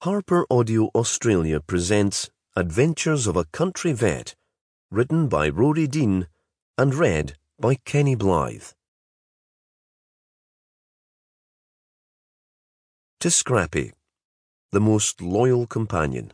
Harper Audio Australia presents Adventures of a Country Vet, written by Rory Dean and read by Kenny Blythe. To Scrappy, the most loyal companion.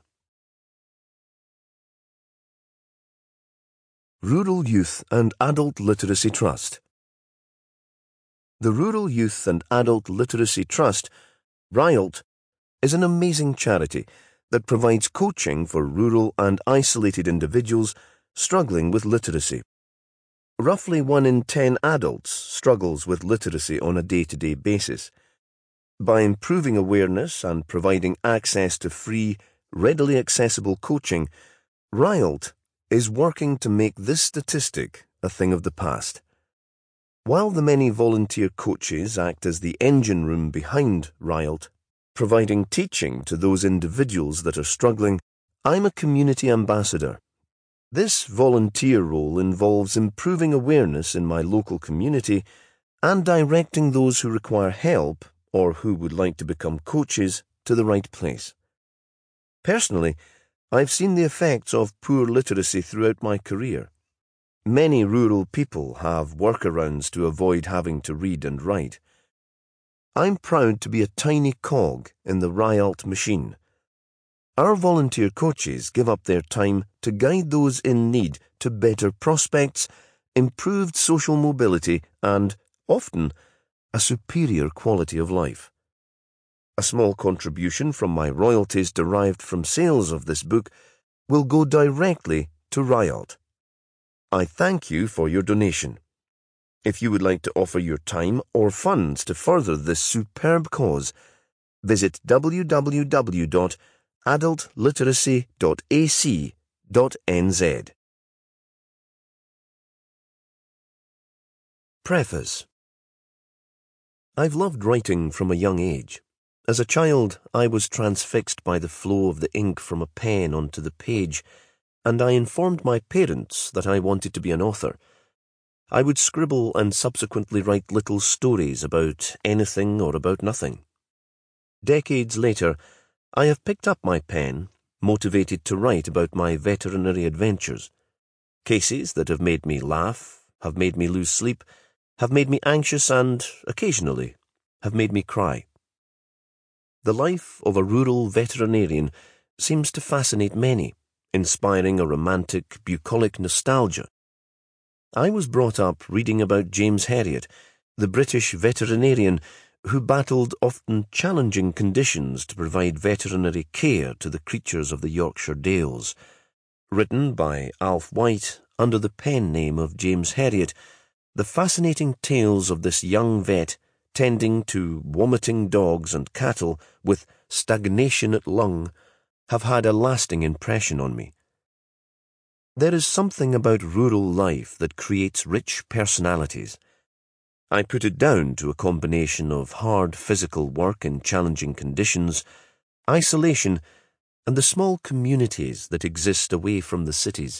Rural Youth and Adult Literacy Trust. The Rural Youth and Adult Literacy Trust, RYALT, is an amazing charity that provides coaching for rural and isolated individuals struggling with literacy. Roughly 1 in 10 adults struggles with literacy on a day-to-day basis. By improving awareness and providing access to free, readily accessible coaching, RYALT is working to make this statistic a thing of the past. While the many volunteer coaches act as the engine room behind RYALT, providing teaching to those individuals that are struggling, I'm a community ambassador. This volunteer role involves improving awareness in my local community and directing those who require help or who would like to become coaches to the right place. Personally, I've seen the effects of poor literacy throughout my career. Many rural people have workarounds to avoid having to read and write. I'm proud to be a tiny cog in the RYALT machine. Our volunteer coaches give up their time to guide those in need to better prospects, improved social mobility, and, often, a superior quality of life. A small contribution from my royalties derived from sales of this book will go directly to RYALT. I thank you for your donation. If you would like to offer your time or funds to further this superb cause, visit www.adultliteracy.ac.nz. Preface. I've loved writing from a young age. As a child, I was transfixed by the flow of the ink from a pen onto the page, and I informed my parents that I wanted to be an author. I would scribble and subsequently write little stories about anything or about nothing. Decades later, I have picked up my pen, motivated to write about my veterinary adventures. Cases that have made me laugh, have made me lose sleep, have made me anxious and, occasionally, have made me cry. The life of a rural veterinarian seems to fascinate many, inspiring a romantic, bucolic nostalgia. I was brought up reading about James Herriot, the British veterinarian who battled often challenging conditions to provide veterinary care to the creatures of the Yorkshire Dales. Written by Alf White under the pen name of James Herriot, the fascinating tales of this young vet tending to vomiting dogs and cattle with stagnation at lung have had a lasting impression on me. There is something about rural life that creates rich personalities. I put it down to a combination of hard physical work in challenging conditions, isolation, and the small communities that exist away from the cities.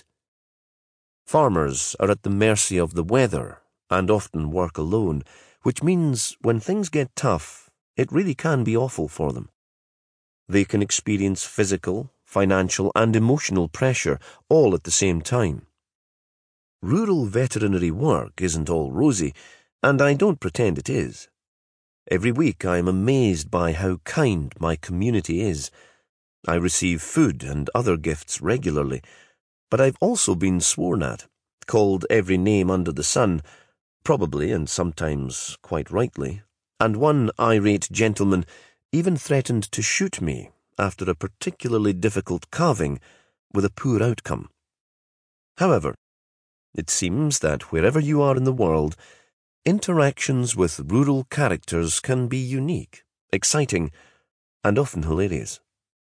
Farmers are at the mercy of the weather and often work alone, which means when things get tough, it really can be awful for them. They can experience physical, financial, and emotional pressure all at the same time. Rural veterinary work isn't all rosy, and I don't pretend it is. Every week I am amazed by how kind my community is. I receive food and other gifts regularly, but I've also been sworn at, called every name under the sun, probably and sometimes quite rightly, and one irate gentleman even threatened to shoot me after a particularly difficult calving with a poor outcome. However, it seems that wherever you are in the world, interactions with rural characters can be unique, exciting, and often hilarious.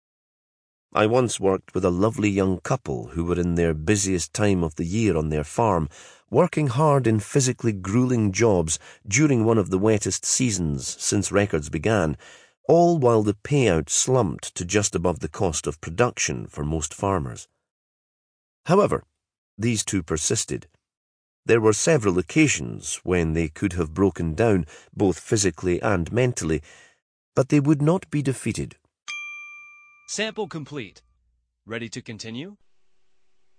I once worked with a lovely young couple who were in their busiest time of the year on their farm, working hard in physically grueling jobs during one of the wettest seasons since records began, all while the payout slumped to just above the cost of production for most farmers. However, these two persisted. There were several occasions when they could have broken down, both physically and mentally, but they would not be defeated. Sample complete. Ready to continue?